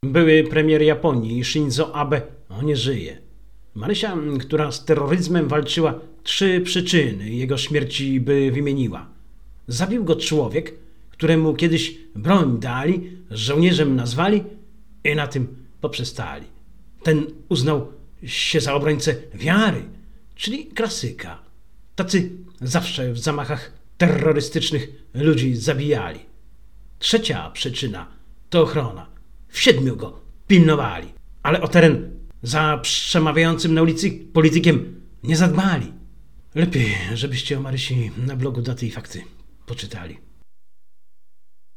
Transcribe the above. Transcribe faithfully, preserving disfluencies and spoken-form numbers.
Były premier Japonii Shinzo Abe nie żyje. Marysia, która z terroryzmem walczyła, trzy przyczyny jego śmierci by wymieniła. Zabił go człowiek, któremu kiedyś broń dali, żołnierzem nazwali i na tym poprzestali. Ten uznał się za obrońcę wiary, czyli klasyka. Tacy zawsze w zamachach terrorystycznych ludzi zabijali. Trzecia przyczyna to ochrona. W siedmiu go pilnowali, ale o teren za przemawiającym na ulicy politykiem nie zadbali. Lepiej, żebyście o Marysi na blogu daty i fakty poczytali.